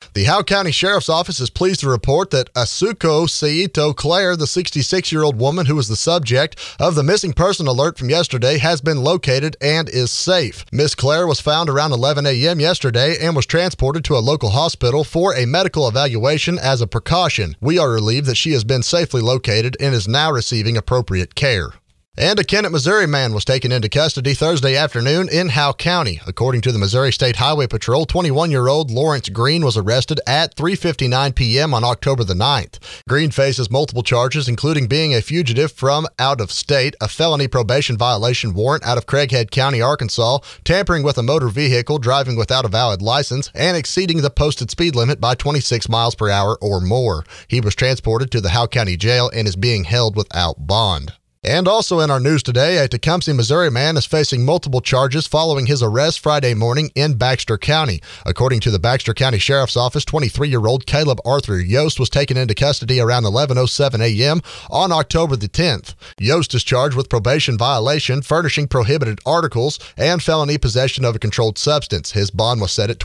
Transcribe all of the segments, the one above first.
The Howe County Sheriff's Office is pleased to report that Asuko Saito Claire, the 66-year-old woman who was the subject of the missing person alert from yesterday, has been located and is safe. Miss Claire was found around 11 a.m. yesterday and was transported to a local hospital for a medical evaluation as a precaution. We are relieved that she has been safely located and is now receiving appropriate care. And a Kennett, Missouri man was taken into custody Thursday afternoon in Howe County. According to the Missouri State Highway Patrol, 21-year-old Lawrence Green was arrested at 3:59 p.m. on October the 9th. Green faces multiple charges, including being a fugitive from out of state, a felony probation violation warrant out of Craighead County, Arkansas, tampering with a motor vehicle, driving without a valid license, and exceeding the posted speed limit by 26 miles per hour or more. He was transported to the Howe County Jail and is being held without bond. And also in our news today, a Tecumseh, Missouri man is facing multiple charges following his arrest Friday morning in Baxter County. According to the Baxter County Sheriff's Office, 23-year-old Caleb Arthur Yost was taken into custody around 11:07 a.m. on October the 10th. Yost is charged with probation violation, furnishing prohibited articles, and felony possession of a controlled substance. His bond was set at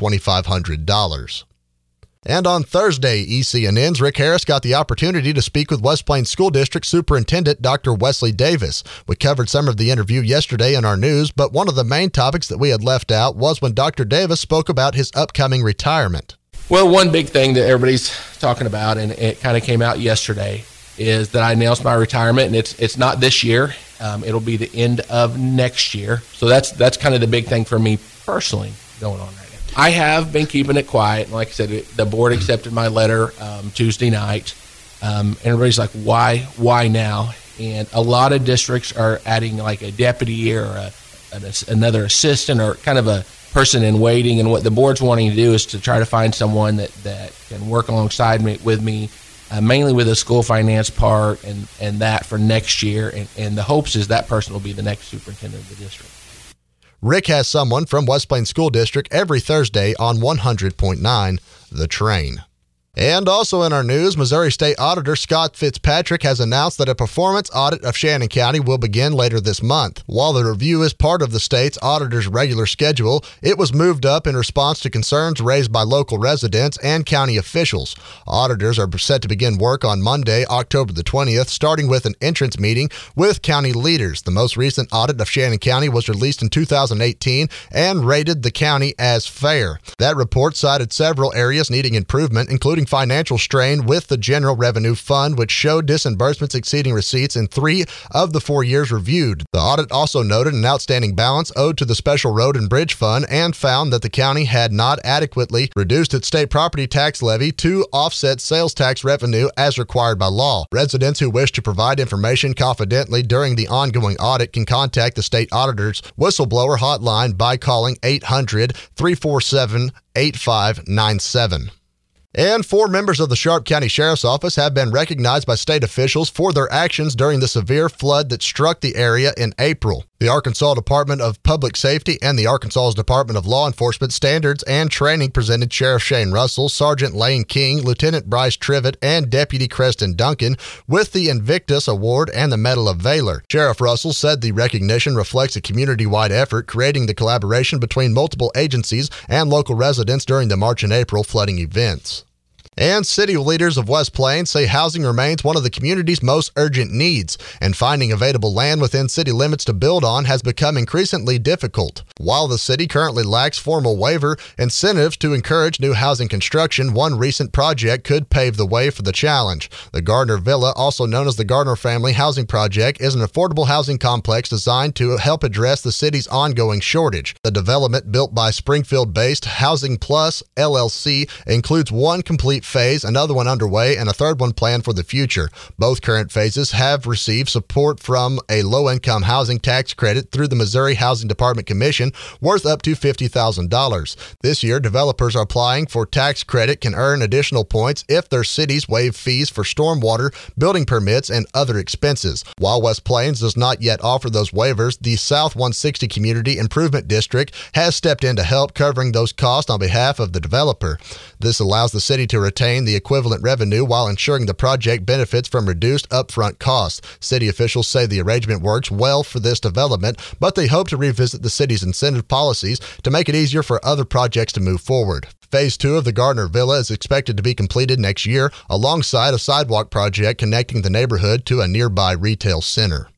$2,500. And on Thursday, ECNN's Rick Harris got the opportunity to speak with West Plains School District Superintendent Dr. Wesley Davis. We covered some of the interview yesterday in our news, but one of the main topics that we had left out was when Dr. Davis spoke about his upcoming retirement. Well, one big thing that everybody's talking about, and it kind of came out yesterday, is that I announced my retirement, and it's not this year. It'll be the end of next year. So that's kind of the big thing for me personally going on right now. I have been keeping it quiet. And like I said, the board accepted my letter Tuesday night. And everybody's like, why now? And a lot of districts are adding like a deputy or another assistant or kind of a person in waiting. And what the board's wanting to do is to try to find someone that can work alongside me, with me, mainly with the school finance part and that for next year. And the hopes is that person will be the next superintendent of the district. Rick has someone from West Plains School District every Thursday on 100.9 The Train. And also in our news, Missouri State Auditor Scott Fitzpatrick has announced that a performance audit of Shannon County will begin later this month. While the review is part of the state's auditor's regular schedule, it was moved up in response to concerns raised by local residents and county officials. Auditors are set to begin work on Monday, October the 20th, starting with an entrance meeting with county leaders. The most recent audit of Shannon County was released in 2018 and rated the county as fair. That report cited several areas needing improvement, including financial strain with the General Revenue Fund, which showed disbursements exceeding receipts in 3 of the 4 years reviewed. The audit also noted an outstanding balance owed to the Special Road and Bridge Fund and found that the county had not adequately reduced its state property tax levy to offset sales tax revenue as required by law. Residents who wish to provide information confidently during the ongoing audit can contact the state auditor's whistleblower hotline by calling 800-347-8597. And 4 members of the Sharp County Sheriff's Office have been recognized by state officials for their actions during the severe flood that struck the area in April. The Arkansas Department of Public Safety and the Arkansas Department of Law Enforcement Standards and Training presented Sheriff Shane Russell, Sergeant Lane King, Lieutenant Bryce Trivet, and Deputy Creston Duncan with the Invictus Award and the Medal of Valor. Sheriff Russell said the recognition reflects a community-wide effort creating the collaboration between multiple agencies and local residents during the March and April flooding events. And city leaders of West Plains say housing remains one of the community's most urgent needs, and finding available land within city limits to build on has become increasingly difficult. While the city currently lacks formal waiver incentives to encourage new housing construction, one recent project could pave the way for the challenge. The Gardner Villa, also known as the Gardner Family Housing Project, is an affordable housing complex designed to help address the city's ongoing shortage. The development, built by Springfield-based Housing Plus LLC, includes one complete phase, another one underway, and a third one planned for the future. Both current phases have received support from a low-income housing tax credit through the Missouri Housing Department Commission worth up to $50,000. This year, developers applying for tax credit can earn additional points if their cities waive fees for stormwater, building permits, and other expenses. While West Plains does not yet offer those waivers, the South 160 Community Improvement District has stepped in to help covering those costs on behalf of the developer. This allows the city to retain the equivalent revenue while ensuring the project benefits from reduced upfront costs. City officials say the arrangement works well for this development, but they hope to revisit the city's incentive policies to make it easier for other projects to move forward. Phase 2 of the Gardner Villa is expected to be completed next year, alongside a sidewalk project connecting the neighborhood to a nearby retail center.